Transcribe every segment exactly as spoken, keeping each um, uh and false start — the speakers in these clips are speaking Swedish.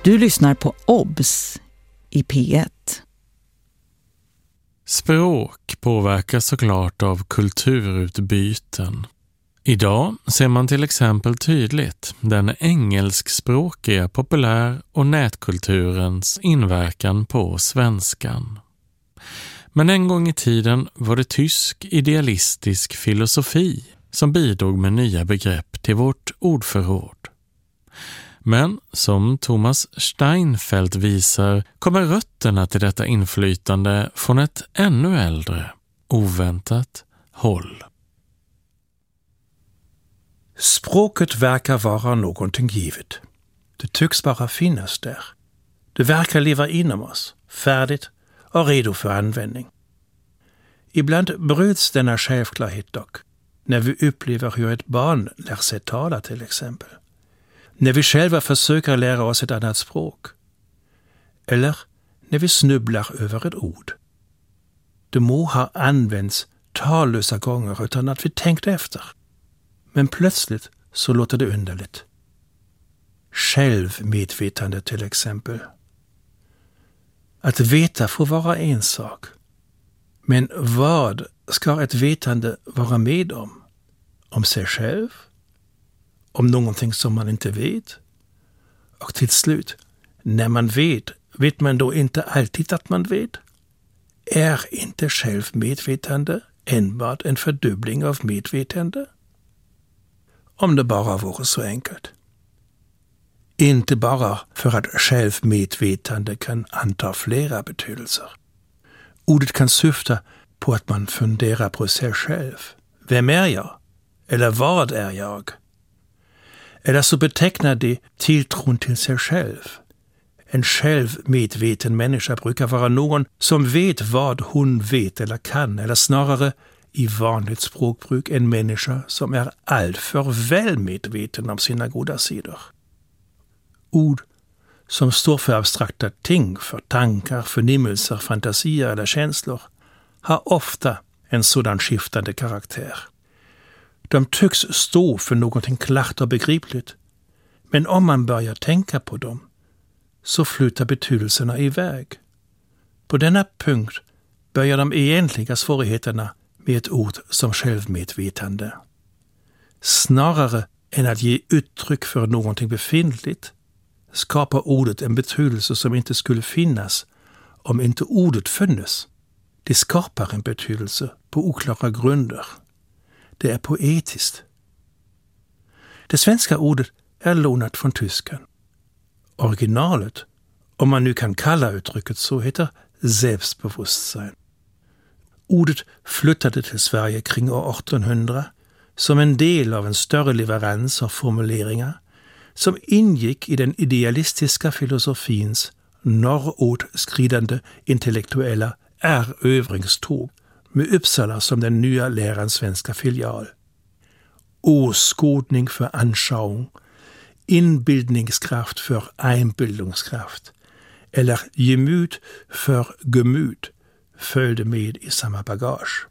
Du lyssnar på Obs i P ett. Språk påverkas såklart av kulturutbyten. Idag ser man till exempel tydligt den engelskspråkiga populär- och nätkulturens inverkan på svenskan. Men en gång i tiden var det tysk idealistisk filosofi som bidrog med nya begrepp till vårt ordförråd. Men som Thomas Steinfeld visar kommer rötterna till detta inflytande från ett ännu äldre, oväntat håll. Språket verkar vara någonting givet. Det tycks bara finnas där. Det verkar leva inom oss, färdigt och redo för användning. Ibland bryts denna självklarhet dock, när vi upplever hur ett barn lär sig tala till exempel. När vi själva försöker lära oss ett annat språk. Eller när vi snubblar över ett ord. Det må ha använts tallösa gånger utan att vi tänkt efter. Men plötsligt så låter det underligt. Självmedvetande till exempel. Att veta får vara en sak. Men vad ska ett vetande vara med om? Om sig själv? Om någonting som man inte vet? Och till slut, när man vet, vet man då inte alltid att man vet? Är inte självmedvetande enbart en fördubbling av medvetande? Om det bara vore så enkelt. Inte bara för att självmedvetande kan anta flera betydelser. Ordet kan syfta på att man funderar på sig själv. Vem är jag? Eller vad är jag? Eller så betecknar det tilltron till sig själv. En självmedveten människa brukar vara någon som vet vad hon vet eller kan, eller snarare i vanligt språkbruk en människa som är alltför väl medveten om sina goda sidor. Ord som står för abstrakta ting, för tankar, förnimmelser, fantasier eller känslor, har ofta en sådan skiftande karaktär. De tycks stå för någonting klart och begripligt, men om man börjar tänka på dem så flyttar betydelserna iväg. På denna punkt börjar de egentliga svårigheterna med ett ord som självmedvetande. Snarare än att ge uttryck för någonting befintligt skapar ordet en betydelse som inte skulle finnas om inte ordet funnes. Det skapar en betydelse på oklara grunder. Det är poetiskt. Det svenska ordet är lånat från tyskan. Originalet, om man nu kan kalla uttrycket så, heter Selbstbewusstsein. Ordet flyttade till Sverige kring år åttonhundra som en del av en större leverans av formuleringar som ingick i den idealistiska filosofins norråt skridande intellektuella erövringståg med Uppsala som den nya lärans svenska filial. Åskådning för anschauung, inbildningskraft för einbildungskraft eller gemyt för gemyt följde med i samma bagage.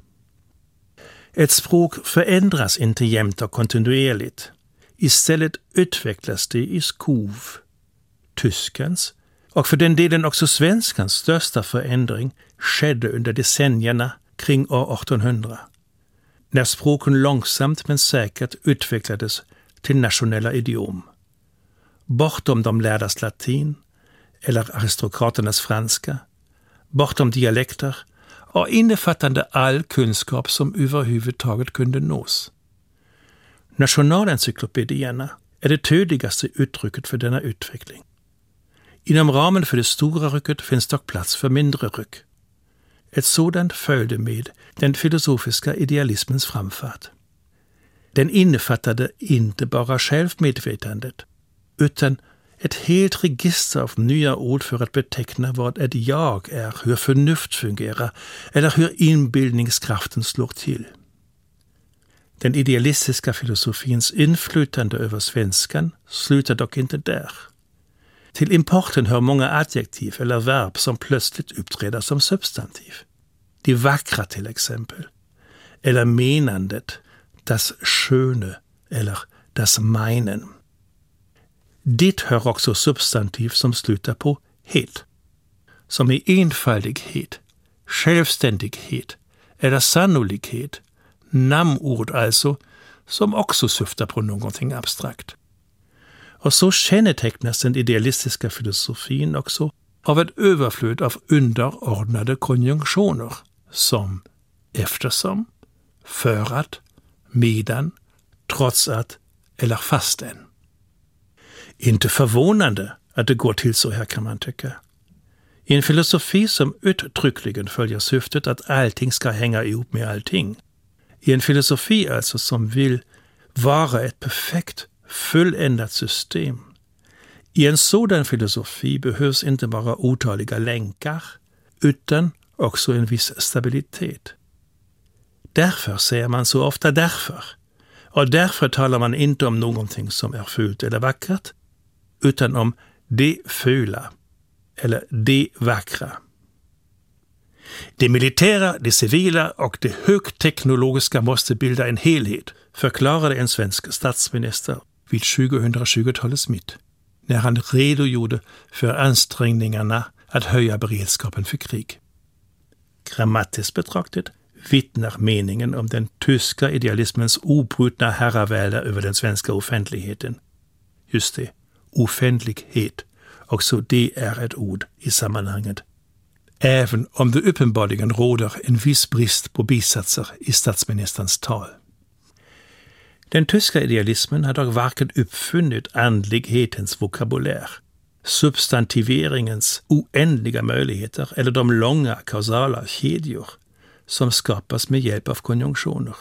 Ett språk förändras inte jämt och kontinuerligt. Istället utvecklas det i skov. Tyskans, och för den delen också svenskans största förändring skedde under decennierna kring år åttonhundra. När språken långsamt men säkert utvecklades till nationella idiom. Bortom de lärdas latin eller aristokraternas franska, bortom dialekter och innefattande all kunskap som överhuvudtaget kunde nås. Nationalencyklopedierna är det tydligaste uttrycket för denna utveckling. Inom ramen för det stora rycket finns dock plats för mindre ryck. Ett sådant följde med den filosofiska idealismens framfart. Den innefattade inte bara självmedvetandet, utan ett helt register av nya ord för att beteckna vad ett jag är, hur förnuft fungerar eller hur inbildningskraften slår till. Den idealistiska filosofins inflytande över svenskan slutar dock inte där. Till importen hör många adjektiv eller verb som plötsligt uppträder som substantiv. Det vackra till exempel, eller menandet, das Schöne eller das Meinen. Dit hör också substantiv som slutar på het, som i enfaldighet, självständighet eller sannolikhet, namnord alltså, som också syftar på någonting abstrakt. Och så kännetecknas den idealistiska filosofin också av ett överflöd av underordnade konjunktioner som eftersom, för att, medan, trots att eller fastän. Inte förvånande att det går till så här, kan man tycka. I en filosofi som uttryckligen följer syftet att allting ska hänga ihop med allting. I en filosofi alltså som vill vara ett perfekt, fulländat system. I en sådan filosofi behövs inte bara otaliga länkar, utan också en viss stabilitet. Därför säger man så ofta därför. Och därför talar man inte om någonting som är fult eller vackert, utan om det fula eller det vackra. Det militära, det civila och det högteknologiska måste bilda en helhet, förklarade en svensk statsminister vid tjugohundratjugotalets mitt, när han redogjorde för ansträngningarna att höja beredskapen för krig. Grammatiskt betraktat vittnar meningen om den tyska idealismens obrutna herravälde över den svenska offentligheten. Just det, offentlighet, också det är ett ord i sammanhanget. Även om det uppenbarligen råder en viss brist på bisatser i statsministerns tal. Den tyska idealismen har dock varken uppfunnit andlighetens vokabulär, substantiveringens oändliga möjligheter eller de långa kausala kedjor som skapas med hjälp av konjunktioner.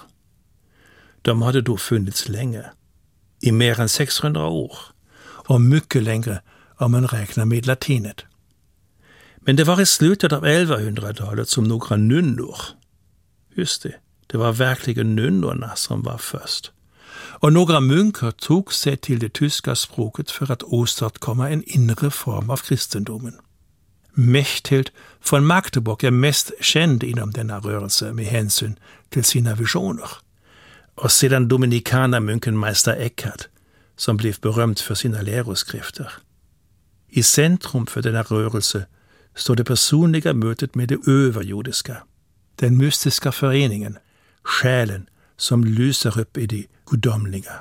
De hade då funnits länge, i mer än sexhundra år, och mycket längre om man räknar med latinet. Men det var i slutet av elvahundratalet som några nunnor, just det, det var verkligen nunnorna som var först, och några munkar tog sig till det tyska språket för att åstadkomma en inre form av kristendomen. Mechthild von Magdeburg är mest känd inom denna rörelse med hänsyn till sina visioner, och sedan dominikanermunken Meister Eckhart, som blev berömd för sina läroskrifter. I centrum för denna rörelse står det personliga mötet med det överjordiska, den mystiska föreningen, själen som lyser upp i det gudomliga.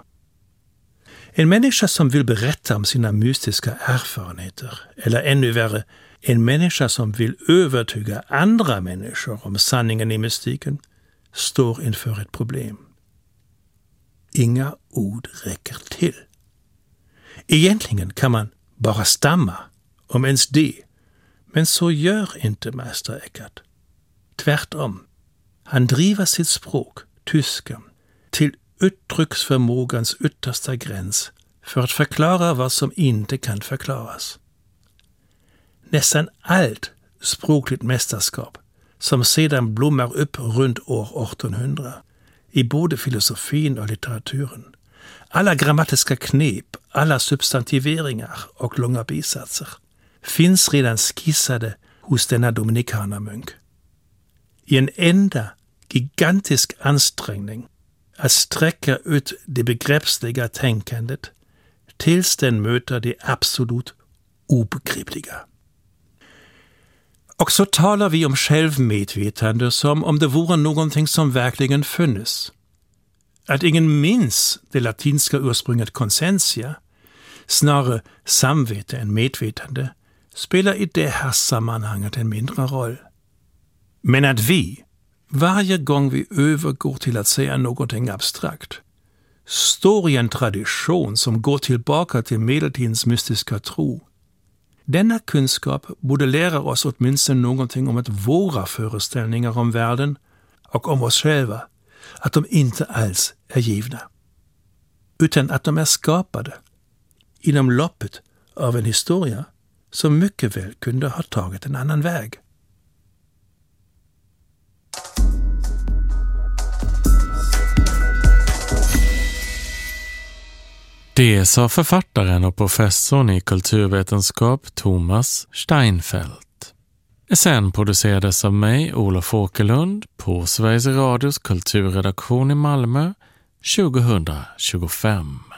En människa som vill berätta om sina mystiska erfarenheter, eller ännu värre, en människa som vill övertyga andra människor om sanningen i mystiken, står inför ett problem. Inga ord räcker till. Egentligen kan man bara stamma, om ens det, men så gör inte Meister Eckhart. Tvärtom, han driver sitt språk, tyskan, till uttrycksförmågans yttersta gräns för att förklara vad som inte kan förklaras. Nästan allt språkligt mästerskap som sedan blommar upp runt år artonhundra i både filosofin och litteraturen, alla grammatiska knep, alla substantiveringar och långa bisatser finns redan skissade hos denna dominikanermunk. I en enda gigantisk ansträngning att sträcka ut det begreppsliga tänkandet tills den möter det absolut obegripliga. Och så talar vi om självmedvetande som om det vore någonting som verkligen funnes. Att ingen minns det latinska ursprunget conscientia, snarare samvete än medvetande, spelar i det här sammanhanget en mindre roll. Men att vi, varje gång vi övergår till att säga någonting abstrakt, står i en tradition som går tillbaka till medeltidens mystiska tro. Denna kunskap borde lära oss åtminstone någonting om att våra föreställningar om världen och om oss själva, att de inte alls är givna, utan att de är skapade inom loppet av en historia som mycket väl kunde ha tagit en annan väg. Det sa författaren och professorn i kulturvetenskap Thomas Steinfeld. Sen producerades av mig, Olof Åkerlund, på Sveriges Radios kulturredaktion i Malmö tjugohundratjugofem.